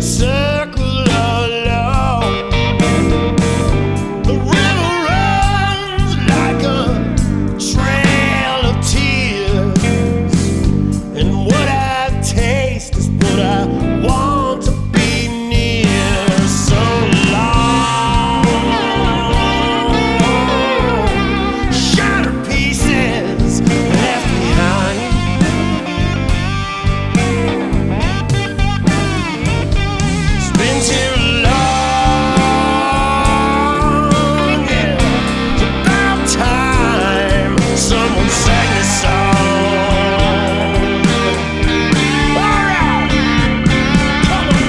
circle along. The river runs like a trail of tears, and what I taste is what I want to be near. So long, shattered pieces left behind. It's been too long, yeah. It's about time someone sang this song. All right, come on.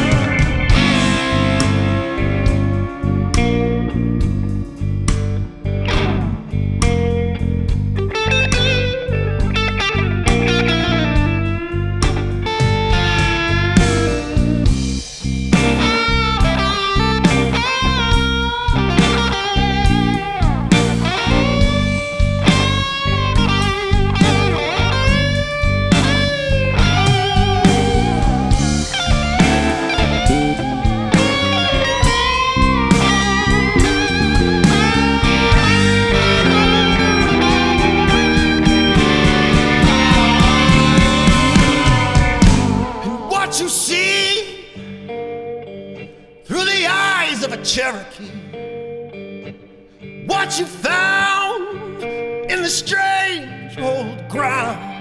What you see through the eyes of a Cherokee, what you found in the strange old ground.